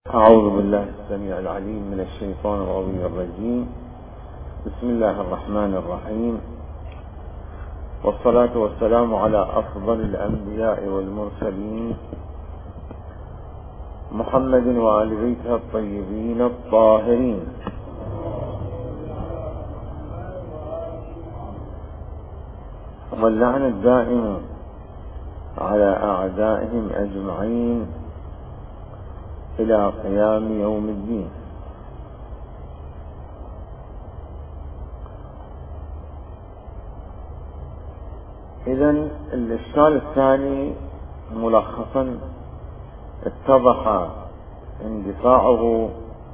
أعوذ بالله السميع العليم من الشيطان الرجيم. بسم الله الرحمن الرحيم، والصلاة والسلام على أفضل الأنبياء والمرسلين محمد وآل بيته الطيبين الطاهرين، واللعن الدائم على أعدائهم أجمعين إلى قيام يوم الدين. إذن الإشكال الثاني ملخصا اتضح اندفاعه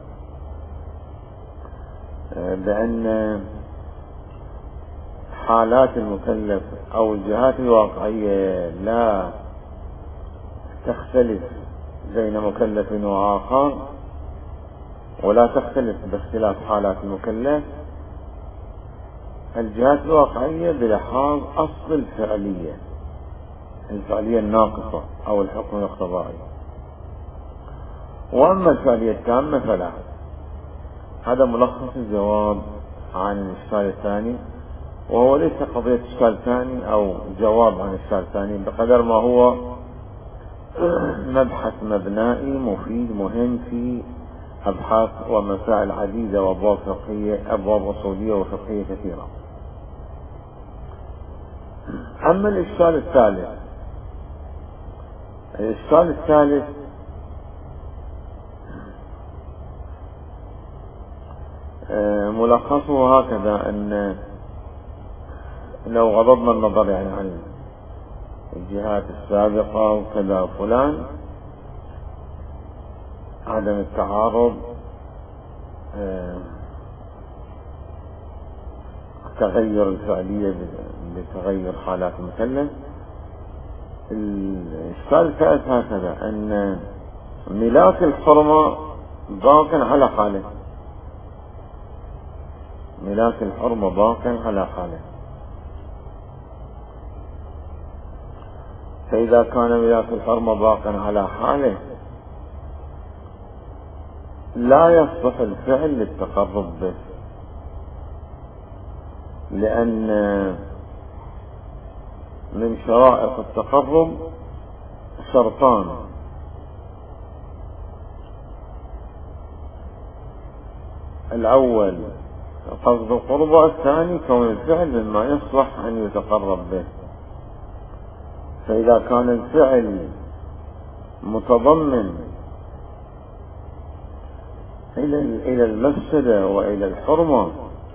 بأن حالات المكلف أو الجهات الواقعية لا تختلف بين مكلف وآخر، ولا تختلف باختلاف حالات المكلف. الجهات الواقعية بلحاظ أصل الفعلية الناقصة أو الحكم الاقتضائي، وأما الفعلية التامة فلا. هذا ملخص الجواب عن الإشكال الثاني، وهو ليس قضية إشكال ثاني أو جواب عن إشكال ثاني بقدر ما هو مبحث مبنائي مفيد مهم في أبحاث ومسائل عديدة وأبواب فقهية، أبواب أصولية وفقهية كثيرة. أما الإشكال الثالث ملخصه هكذا: أن لو غضضنا النظر عن الجهات السابقة وكذا فلان، عدم التعارض، تغير الفعلية بتغير حالات المكلف. الإشكال الثالث هكذا: أن ملاك الحرمة باق على حاله، ملاك الحرمة باق على حاله. فإذا كان ملاك الحرمة باقا على حاله لا يصلح الفعل للتقرب به، لأن من شرائط التقرب شرطان: الأول قصد القربة، الثاني كون الفعل مما يصلح أن يتقرب به. فإذا كان الفعل متضمن إلى المفسدة وإلى الحرمة،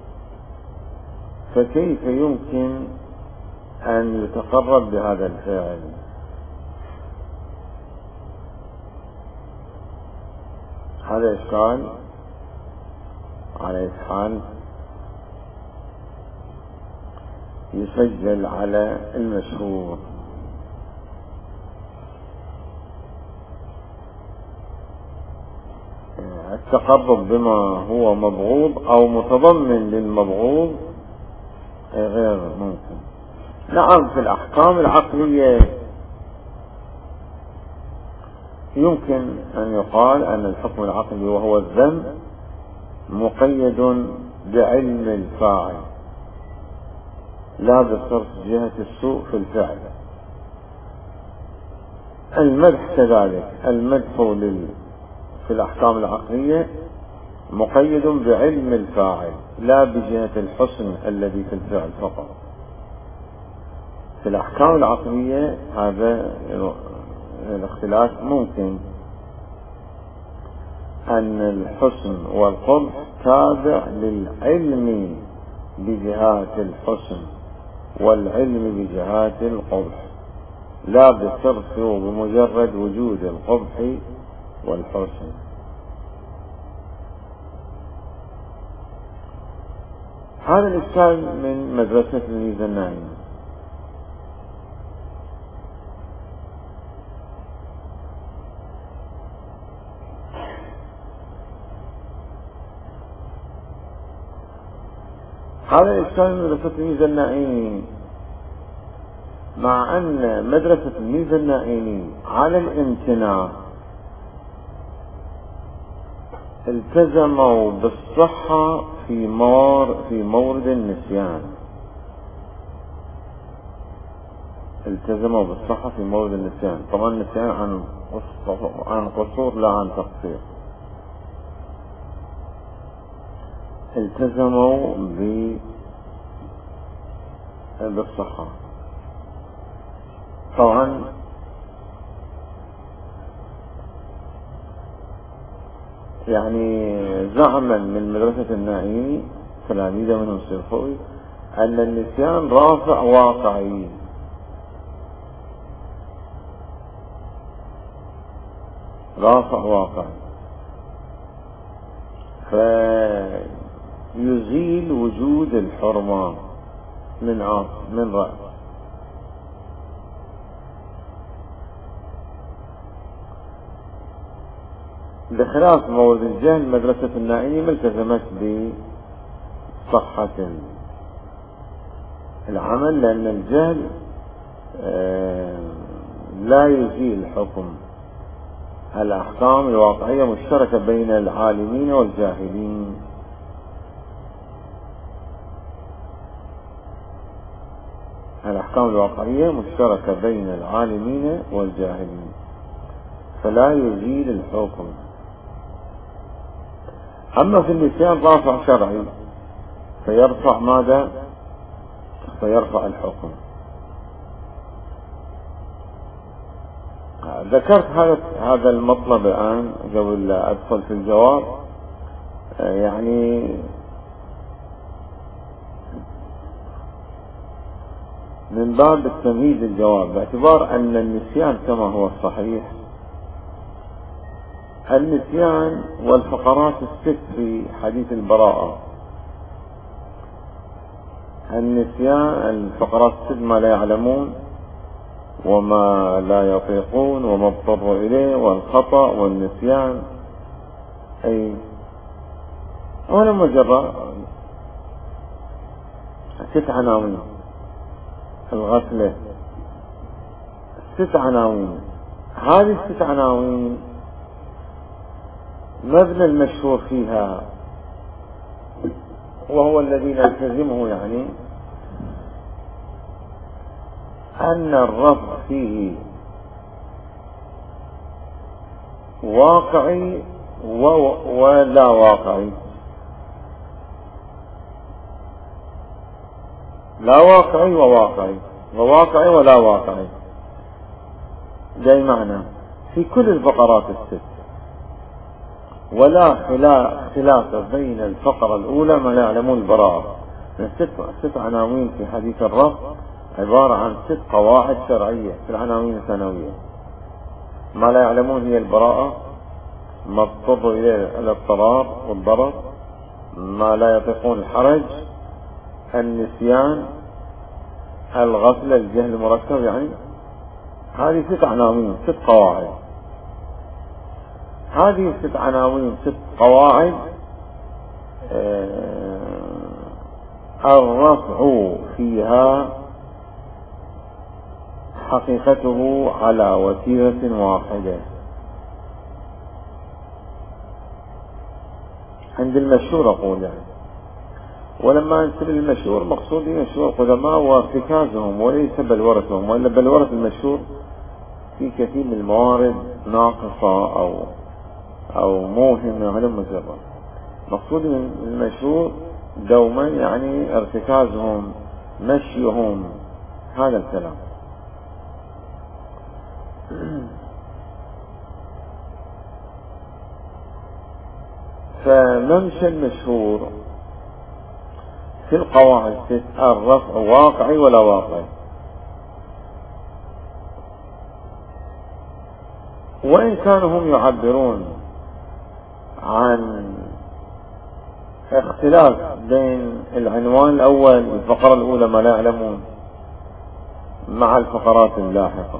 فكيف يمكن أن يتقرب بهذا الفعل؟ هذا إشكال على إسحال يسجل على المشهور. التقرب بما هو مبغوض أو متضمن للمبغوض غير ممكن. نعم، في الأحكام العقلية يمكن أن يقال أن الحكم العقلي وهو الذنب مقيد بعلم الفاعل لا بصرف جهة السوء في الفعل. المدح كذلك، المدح في الأحكام العقلية مقيد بعلم الفاعل لا بجهة الحسن الذي في الفعل فقط. في الأحكام العقلية هذا الاختلاف ممكن، أن الحسن والقبح تابع للعلم بجهات الحسن والعلم بجهات القبح، لا بصرف وبمجرد وجود القبح والحسن. هذا الإشكال من مدرسة الميزانين. هذا الإشكال من مدرسة الميزانين، مع أن مدرسة الميزانين على الامتناع التزموا بالصحة في مورد النسيان. التزموا بالصحة في مورد النسيان. طبعا النسيان عن قصور لا عن تقصير. التزموا بالصحة. طبعا يعني زعما من مدرسة النائمي تلاميذ منهم السلفوي أن النسيان رافع واقعي، رافع واقعي، فيزيل وجود الحرمة من رأس. بخلاف مورد الجهل مدرسة النائمي ما التزمت بصحة العمل، لأن الجهل لا يزيل حكم. الأحكام الواقعية مشتركة بين العالمين والجاهلين. الأحكام الواقعية مشتركة بين العالمين والجاهلين، فلا يزيل الحكم. أما في النسيان رافع شرعي فيرفع ماذا؟ فيرفع الحكم. ذكرت هذا المطلب الآن قبل لا أدخل في الجواب، يعني من باب التمهيد للجواب، باعتبار أن النسيان كما هو الصحيح، النسيان والفقرات الست في حديث البراءة، النسيان الفقرات الست ما لا يعلمون وما لا يطيقون وما اضطروا إليه والخطأ والنسيان، أي ولا مجرد 6 عناوين. الغفلة 6 عناوين. هذه 6 عناوين مبنى المشهور فيها وهو الذي نلتزمه، يعني أن الرفع فيه واقعي ولا واقعي. لا واقعي وواقعي، وواقعي ولا واقعي. جاي معنا في كل الفقرات الست، ولا خلاف بين الفقرة الأولى ما لا يعلمون البراءة. 6 عناوين في حديث الرفع عبارة عن 6 قواعد شرعية في العناوين الثانوية. ما لا يعلمون هي البراءة، ما اضطروا إليه الاضطرار والضرر، ما لا يطيقون الحرج، النسيان، الغفلة، الجهل المركب. يعني هذه 6 عناوين، 6 قواعد. هذه 6 عناوين، 6 قواعد، الرفع فيها حقيقته على وتيرة واحدة. عند المشهور أقول يعني، ولما أنسب المشهور مقصودي مشهور قدماء وارتكازهم وليس بلورتهم، وإلا بلورة المشهور في كثير من الموارد ناقصة أو موهمة على مجرد. مقصودي من المشهور دوما يعني ارتكازهم، مشيهم، هذا الكلام. فممشى المشهور في القواعد 6 الرفع واقعي ولا واقعي. وإن كانوا هم يعبرون عن اختلاف بين العنوان الأول الفقرة الأولى ما لا يعلمون مع الفقرات اللاحقة،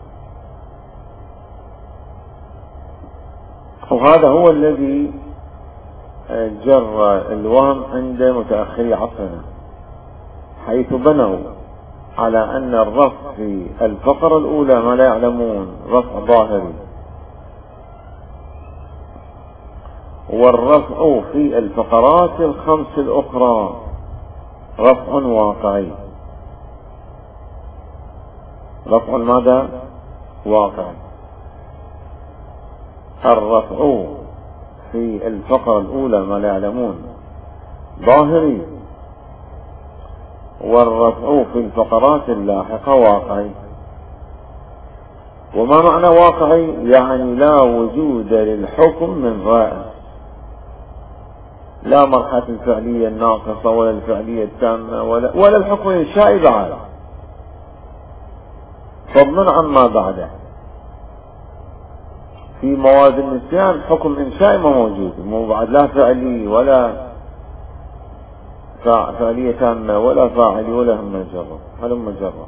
وهذا هو الذي جر الوهم عند متأخري عصرنا، حيث بنوا على أن الرفع في الفقرة الأولى ما لا يعلمون رفع ظاهري، والرفع في الفقرات الخمس الأخرى رفع واقعي. رفع ماذا؟ واقعي. الرفع في الفقرة الأولى ما لا يعلمون ظاهري، والرفع في الفقرات اللاحقة واقعي. وما معنى واقعي؟ يعني لا وجود للحكم من رائع، لا مرحلة الفعلية الناقصة ولا الفعلية التامة ولا الحكم الإنشائي بعد، فضلا عما بعده. في مواد النسيان حكم إنشائي ما موجود، مو بعد لا فعلي ولا فعلية تامة ولا فاعلي ولا هم مجرد.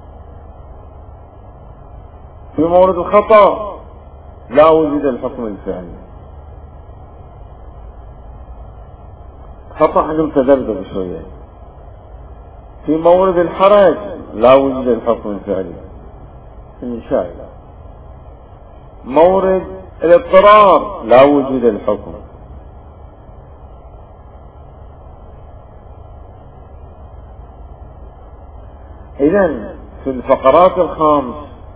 في مورد الخطأ لا وجود الحكم الفعلي، خطأ عندهم تذبذب شوية. في مورد الحرج لا وجود الحكم الفعلي الإنشائي. مورد الاضطرار لا وجود الحكم. إذن في الفقرات الخمس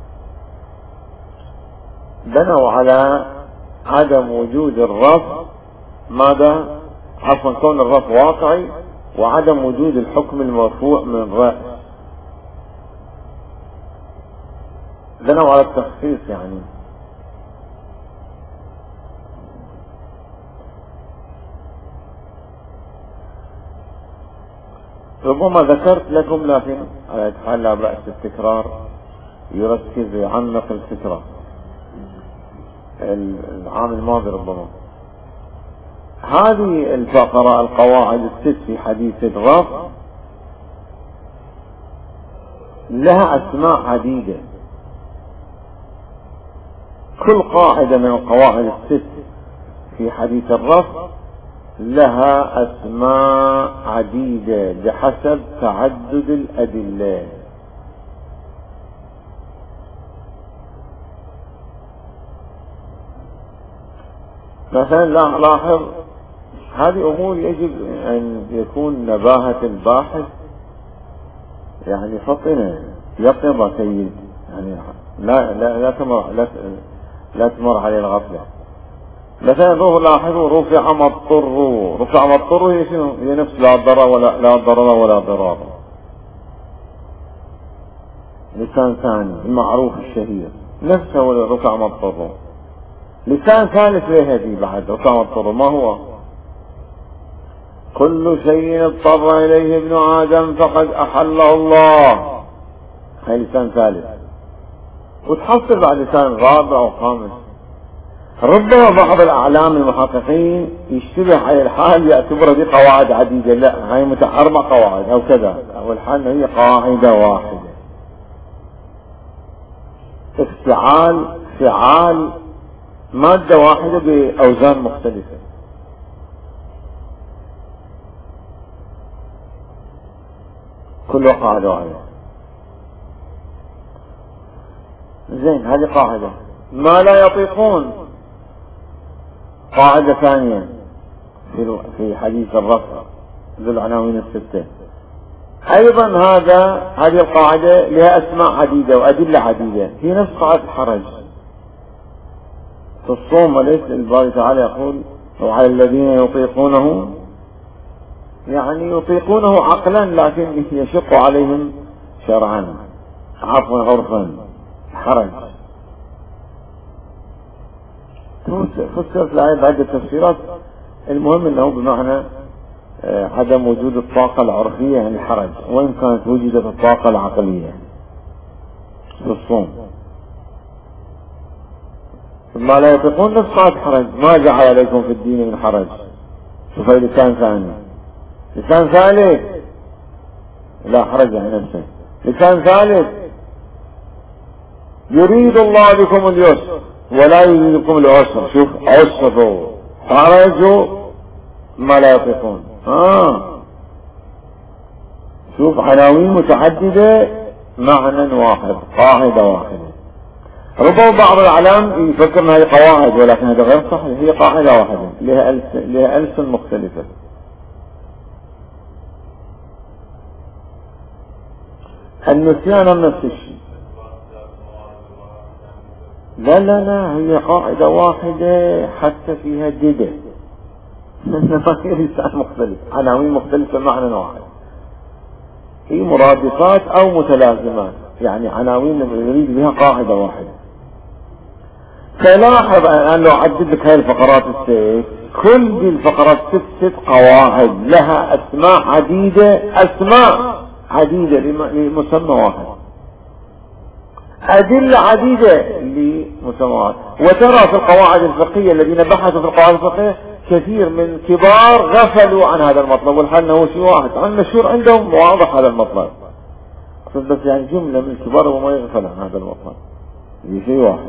بنوا على عدم وجود الرفع ماذا؟ عفوا كون الرفع واقعي، وعدم وجود الحكم المرفوع من رأس. بنوا على التخصيص يعني. ربما ذكرت لكم، لكن على حال لا بأس التكرار يركز يعمق الفكرة. العام الماضي ربما هذه الفقرة القواعد الست في حديث الرفع لها أسماء عديدة. كل قاعدة من القواعد الست في حديث الرفع لها أسماء عديدة بحسب تعدد الأدلة. مثلا لاحظ هذه أمور يجب أن يكون نباهة الباحث يعني فطنة يقظة سيد، يعني لا تمر عليه الغفلة. مثلا لاحظوا رفع مضطر هي نفس لا ضرر ولا ضرار. لسان ثاني المعروف الشهير نفسه ولا رفع مضطر. لسان ثالث لهذه بعد رفع مضطر ما هو؟ كل شيء اضطر إليه ابن آدم فقد أحله الله. هاي لسان ثالث، وتحصل بعد لسان رابع وخامس. ربما بعض الأعلام المحققين يشتبه على الحال يعتبر دي قواعد عديدة، لا هاي 4 قواعد أو كذا، أو الحال هي قاعدة واحدة. فعال مادة واحدة بأوزان مختلفة. كل قاعدة واحدة. زين، هذه قاعدة. ما لا يطيقون قاعدة ثانية في حديث الرفع ذو العناوين الستة. أيضا هذه القاعدة لها أسماء عديدة وأدلة عديدة. هي نفس قاعدة الحرج في الصوم، وليس الباري تعالى يقول وعلى الذين يطيقونه، يعني يطيقونه عقلا لكن يشق عليهم شرعا عفوا عرفا حرج. فسرت الآية بعدة تفسيرات، المهم أنه بمعنى عدم وجود الطاقة العرفية يعني الحرج، وإن كانت وجدت الطاقة العقلية في الصوم. ما لا يطيقون نفس قاعدة حرج. ما جعل عليكم في الدين من حرج. شوف هاي لسان ثاني. لسان ثالث لا حرج يعني نفسه. لسان ثالث يريد الله بكم اليسر ولا يريد بكم العسر. شوف عسر حرج ما لا يطيقون. شوف عناوين متعددة معنى واحد، قاعدة واحدة. ربما بعض الأعلام يفكر أنها هي قواعد، ولكن هذا غير صحيح، هي قاعدة واحدة لها ألسن مختلفة. النسيان نفس الشيء. لا هي قاعدة واحدة حتى فيها جدة. ما هي لسان مختلف، عناوين مختلفة معنى واحد، هي مرادفات أو متلازمات، يعني عناوين يريد بها قاعدة واحدة. فلاحظ الآن لو عدد لك هاي الفقرات الست، كل دي الفقرات ست قواعد لها أسماء عديدة لمسمى واحد، أدلة عديدة لمسمى. وترى في القواعد الفقهية الذين بحثوا في القواعد الفقهية كثير من كبار غفلوا عن هذا المطلب، والحل أنه شيء واحد. المشهور عندهم واضح هذا المطلب، بس يعني جملة من الكبار وما يغفل عن هذا المطلب، هي شيء واحد.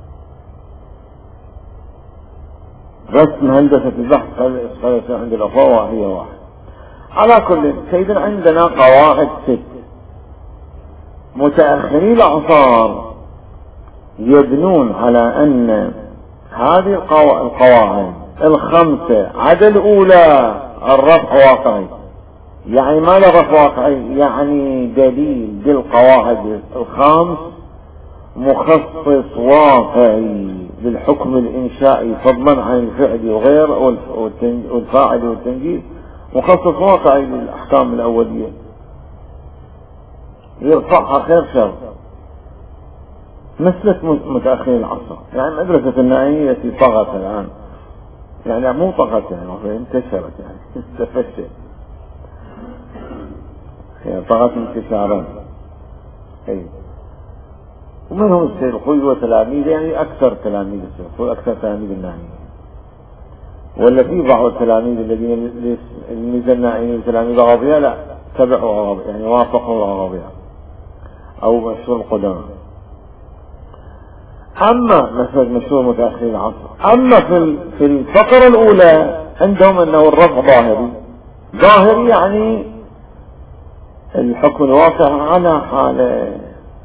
رسم هندسة البحث عند الأخوة هي واحد. على كل سيدنا عندنا قواعد ست. متأخري الأعصار يبنون على أن هذه القواعد الخمسة عدا الأولى الرفع واقعي. يعني ما له رفع واقعي؟ يعني دليل بالقواعد الخمس مخصص واقعي للحكم الإنشائي فضلا عن الفعل وغير والفاعل والتنجيز، مخصص واقعي للأحكام الأولية يرفعها خير شر. مثلت متأخرين العصر، يعني مدرسة النائية طغت الآن، يعني مو طغت يعني انتشرت، يعني استفشت، يعني طغت انتشارا. ومنهم السيد الخوي وتلاميذ، يعني أكثر تلاميذ السيد الخوي أكثر تلاميذ النائية، ولا في بعض التلاميذ الذين الميزة النائيين تلاميذ غاضية لا تبعوا غاضية، يعني وافقوا غاضية أو مشهور القدامى. أما مثل مشهور متأخرين العصر. أما في الفقرة الأولى عندهم أنه الرفع ظاهري يعني الحكم الواقع على حاله،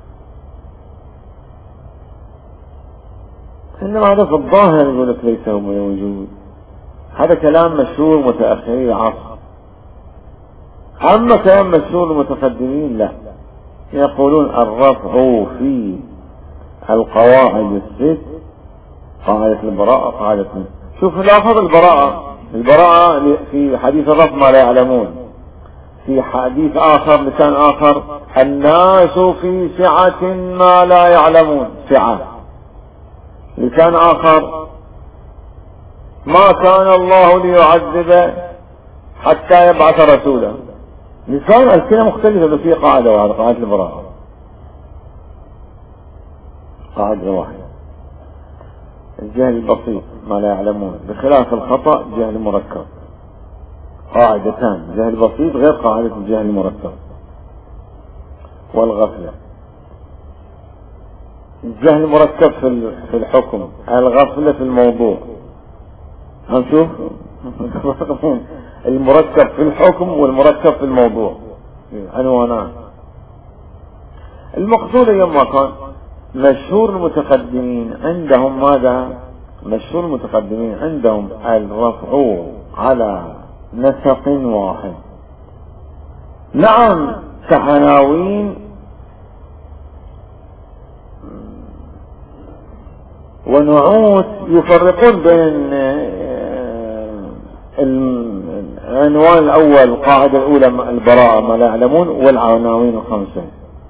إنما هذا في الظاهر يقول لك ليس هو موجود. هذا كلام مشهور متأخرين العصر. أما كلام مشهور المتقدمين لا، يقولون الرفع في القواعد الست، قاعدة البراءة، قاعدة شوف لاحظ البراءة في حديث الرفع ما لا يعلمون، في حديث آخر لسان آخر الناس في سعة ما لا يعلمون، سعة. لسان آخر ما كان الله ليعذب حتى يبعث رسولا. لسان الكلمة مختلفة، بس هي قاعدة واحدة، قاعدة البراءة، قاعدة واحدة. الجهل البسيط ما لا يعلمون، بخلاف الخطأ جهل مركب. قاعدتان، جهل بسيط غير قاعدة الجهل المركب. والغفلة، الجهل مركب في الحكم، الغفلة في الموضوع. هنشوف المركب في الحكم والمركب في الموضوع، عنوانان. المقصود يوم كان مشهور المتقدمين عندهم ماذا؟ مشهور المتقدمين عندهم الرفع على نسق واحد. نعم كعناوين ونعوت يفرقون بين العنوان الأول القاعدة الأولى البراءة ما لا يعلمون، والعناوين الخمسة.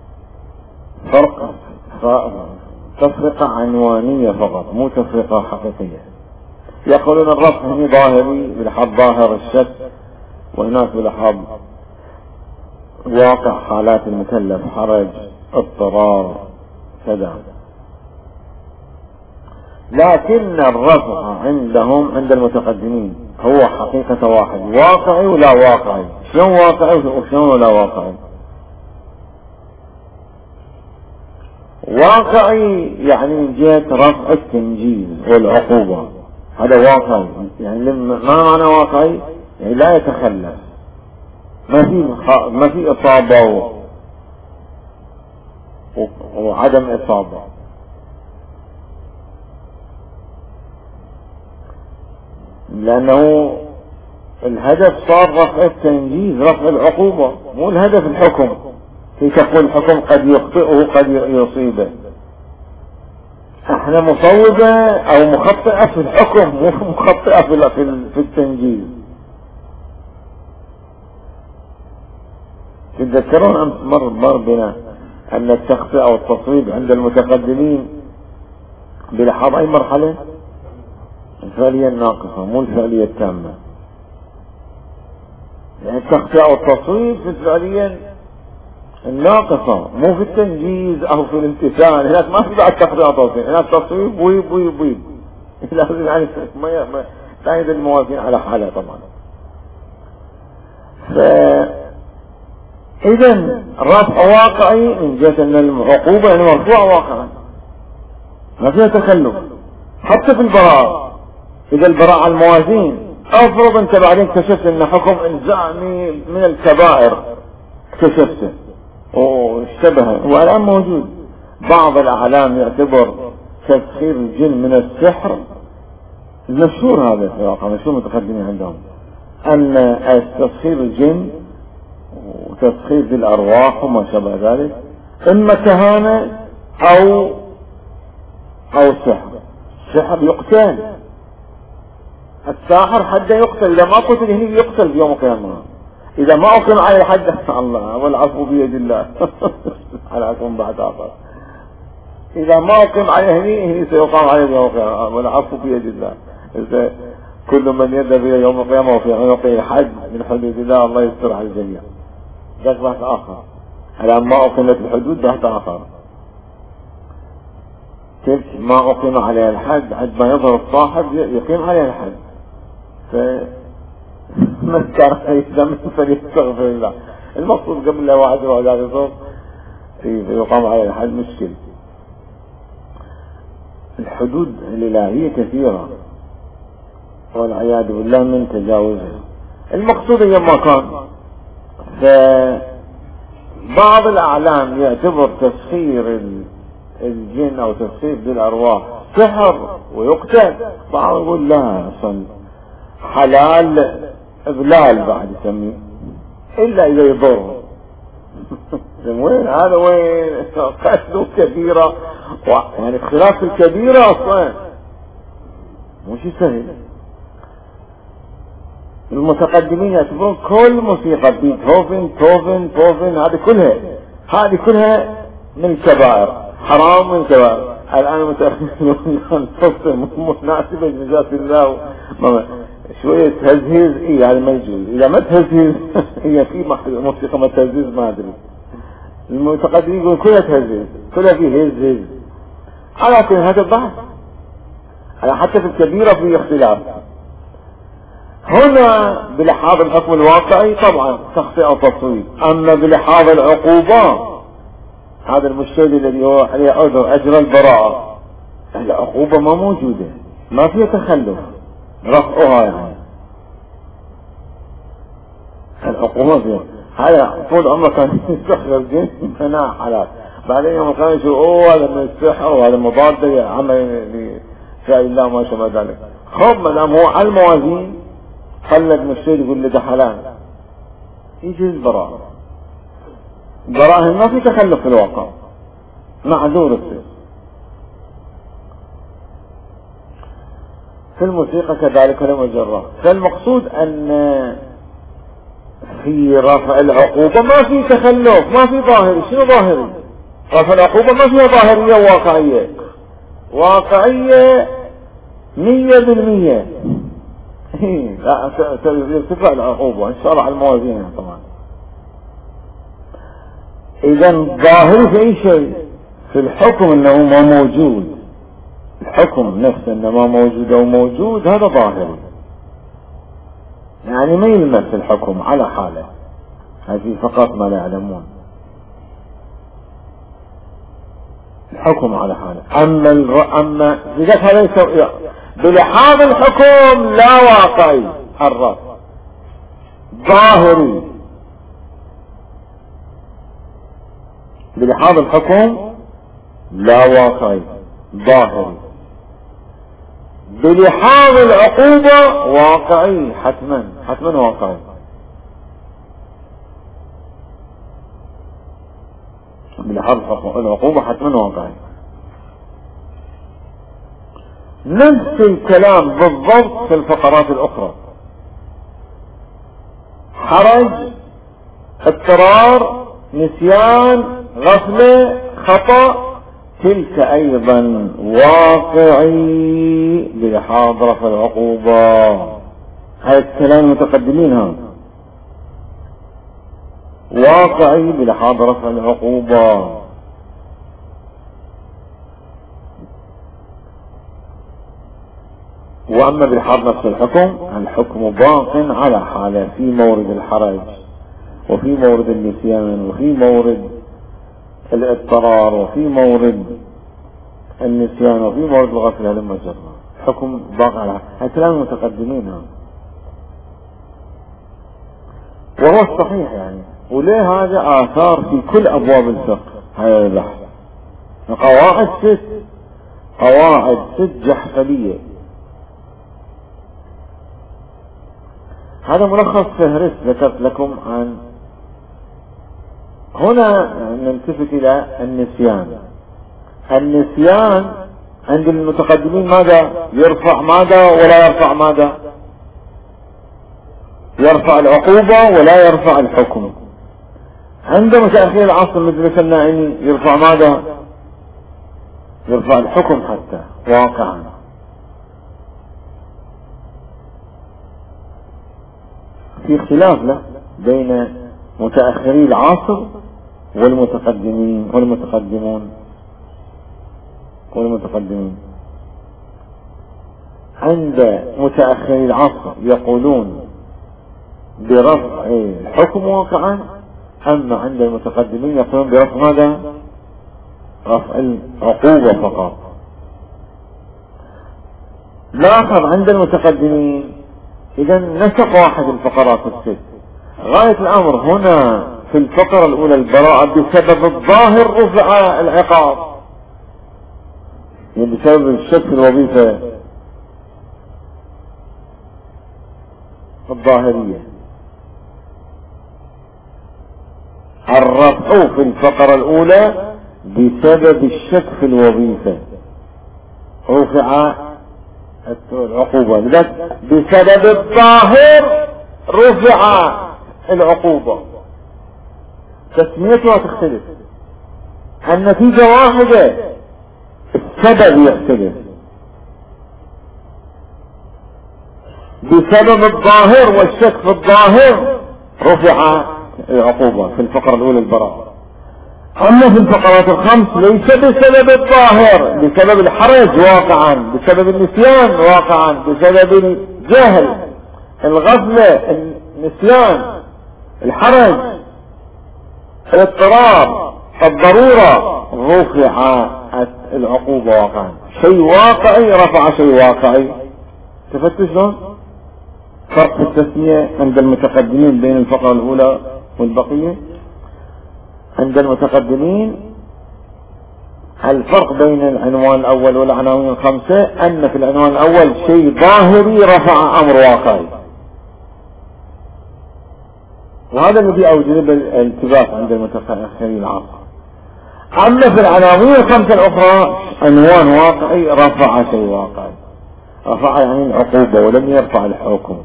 تفرقة عنوانية فقط، مو تفرقة حقيقية. يقولون الرفع هنا ظاهري بلحظ ظاهر الشك، وهناك بلحظ واقع حالات المكلف، حرج، اضطرار، كذا. لكن الرفع عندهم عند المتقدمين هو حقيقة واحد، واقعي ولا واقعي. شلون واقعي وشلون لا واقعي؟ واقعي يعني من جهة رفع التنجيز والعقوبة، هذا واقعي. يعني ما معنى واقعي؟ يعني لا يتخلف، ما في إصابة وعدم إصابة، لأنه الهدف صار رفع التنجيز، رفع العقوبة، مو الهدف الحكم. في تقول الحكم قد يخطئه قد يصيبه. احنا مصوبة او مخطئة في الحكم، مو مخطئة في التنجيز. تتذكرون امس مر بنا ان التخطئة والتصويب عند المتقدمين بلحاظ اي مرحلة؟ الفعلية الناقصة مو الفعلية التامة. يعني التخطئة والتصويب في الفعلية الناقصة، مو في التنجيز او في الامتثال. هناك ما في بعد تخطئة وتصويب، هناك تصويب ويب. لازم يعني ما تعيد الموازين على حالة طبعا. إذا رفع واقعي من جهة أن العقوبة يعني مرفوعة واقعا ما فيها تخلف. حتى في البراءة، إذا البراءة على الموازين، أفرض أنت بعدين اكتشفت أن حكم إلزامي من الكبائر، اكتشفته واشتبه والآن موجود. بعض الأعلام يعتبر تسخير الجن من السحر، المشهور هذا في الواقع، مشهور متقدمين عندهم، أن تسخير الجن وتسخير الأرواح وما شابه ذلك إما كهانة أو سحر. السحر يقتل، الساحر حتى يقتل، إذا ما قتل هنا يقتل في يوم القيامة. إذا ما أقيم عليه الحد الله والعفو بيد الله على عفو بعد آخر. إذا ما أقيم عليه هنا سيقام عليه يوم القيامة والعفو بيد الله. إذا كل من يذهب إلى يوم القيامة وفي عنقه حد من حدود الله، الله يستر على الجميع. ذاك بحث آخر. على ما أقيمت الحدود بحث آخر. تلك ما أقيم عليها الحد عندما يظهر الصاحب يقيم عليها الحد. من كان يسلم فليستغفر الله. المقصود قبل لا واحد يروح ذاك الصوت يقام عليها الحد مشكل. الحدود الإلهية كثيرة والعياذ بالله من تجاوزها. المقصود هي ما كان. فبعض الأعلام يعتبر تسخير الجن أو تسخير بالأرواح سحر ويقتل. بعض يقول لا، أصلا حلال إضلال بعد يسميه، إلا إذا يضر. وين هذا؟ وين قتله كبيرة، يعني خلاف الكبيرة أصلا مش سهل. المتقدمين يعتبرون كل موسيقى بيتهوفن هذه كلها من الكبائر، حرام من الكبائر. الآن المتأخرين مناسبة لنجاة الله شوية تهزيز، هذا ما يجوز. إذا ما تهزيز هي في موسيقى ما تهزيز ما أدري. المتقدمين يقولون كلها تهزيز، كلها فيه هز. على كل هذا البحث على حتى في الكبيرة في اختلاف. هنا بلحاظ الحكم الواقعي طبعا تخطئ أو تصويب. أما بلحاظ العقوبة، هذا المجتهد الذي هو أجر البراءة، العقوبة ما موجودة، ما فيها تخلف، رفعها يعني العقوبة فيها. هذا طول عمره كان يستخدم الجن مناع حلال، بعدين يوم كان يقول هذا من السحر وهذا مضاد عمل لشاء الله ما شابه ذلك. خب ما دام هو على الموازين خلق مشتري يقول لي ده حلال، يجي البراءة. البراءة ما في تخلف في الواقع، معذور السير. في الموسيقى كذلك المجرة. فالمقصود أن في رفع العقوبة ما في تخلف، ما في ظاهري. شنو ظاهري؟ رفع العقوبة ما فيها ظاهرية واقعية 100%. لا ترتفع العقوبة إن شاء الله على الموازين طبعا. إذا ظاهر في أي شيء في الحكم أنه ما موجود، الحكم نفسه أنه ما موجود أو موجود، هذا ظاهري يعني ما يلمس الحكم على حاله. هذه فقط ما لا يعلمون، الحكم على حاله. أما لذلك هذا بلحاظ الحكم لا واقعي، الرفع ظاهري. بلحاظ الحكم لا واقعي ظاهري. بلحاظ العقوبة واقعي، حتما واقعي. بلحاظ العقوبة حتما واقعي. نفس الكلام بالضبط في الفقرات الأخرى. حرج، اضطرار، نسيان، غفلة، خطأ، تلك أيضا واقعي بلحاظ رفع العقوبة. هذا الكلام المتقدمين هم واقعي بلحاظ رفع العقوبة. وأما بلحاظ نفس الحكم باق على حاله في مورد الحرج، وفي مورد النسيان، وفي مورد الاضطرار، وفي مورد النسيان، وفي مورد الغفلة لما جرى. حكم باق على كلام المتقدمين، وهو الصحيح يعني. وليه هذا آثار في كل أبواب الفقه هذا البحث. قواعد ست جحفلية. هذا ملخص فهرس ذكرت لكم عن. هنا نلتفت إلى النسيان عند المتقدمين ماذا؟ يرفع ماذا ولا يرفع ماذا؟ يرفع العقوبة ولا يرفع الحكم. عند متأخر العصر مثل الناعمي يرفع ماذا؟ يرفع الحكم حتى واقعا. في اختلاف له بين متأخري العصر والمتقدمون. عند متأخري العصر يقولون برفع الحكم واقعا، أما عند المتقدمين يقولون برفع ماذا؟ رفع العقوبة فقط. لاحظ عند المتقدمين إذا نسق واحد الفقرات الست. غاية الأمر هنا في الفقرة الأولى البراءة بسبب الظاهر رفع العقاب، يعني بسبب الشك في الوظيفة الظاهرية. الرفع في الفقرة الأولى بسبب الشك في الوظيفة رفع العقوبة، لذلك بسبب الظاهر رفع العقوبة. تسميتها تختلف، النتيجة واحدة، السبب يختلف. بسبب الظاهر والشك في الظاهر رفع العقوبة في الفقرة الأولى البراءة. أما في الفقرات الخمس ليس بسبب الظاهر، بسبب الحرج واقعا، بسبب النسيان واقعا، بسبب الجهل، الغفلة، النسيان، الحرج، الاضطرار، الضرورة، رفعت العقوبة واقعا. شيء واقعي رفع شيء واقعي. تفتش شلون؟ فرق في التسمية عند المتقدمين بين الفقرة الأولى والبقية. عند المتقدمين الفرق بين العنوان الأول والعناوين الخمسة أن في العنوان الأول شيء ظاهري رفع أمر واقعي، وهذا الذي أوجب الالتباس عند المتأخرين العصر. أما في العناوين الخمسة الأخرى عنوان واقعي رفع شيء واقعي، رفع يعني العقوبة ولم يرفع الحكم.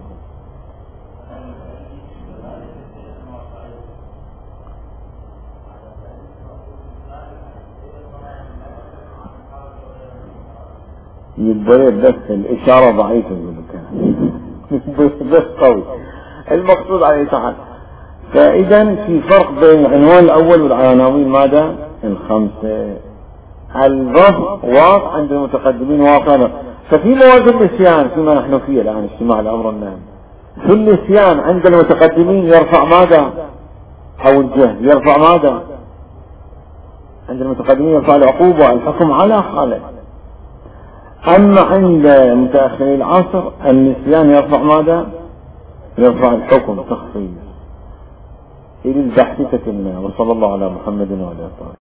يتبين بس الإشارة ضعيفة بس قوي المقصود عليه تعالى. فإذا في فرق بين العنوان الأول والعناوين ماذا؟ الخمسة. الرفع واقع عند المتقدمين واقع. ففي مواد النسيان فيما نحن فيه الآن اجتماع الأمر النام، في النسيان عند المتقدمين يرفع ماذا؟ أو الجهل يرفع ماذا؟ عند المتقدمين يرفع العقوبة، الحكم على حاله. أما عند متأخري العصر النسيان يرفع ماذا؟ يرفع الحكم تخفيف. إلى البحث تتمنا. وصلى الله على محمد وعلى آله.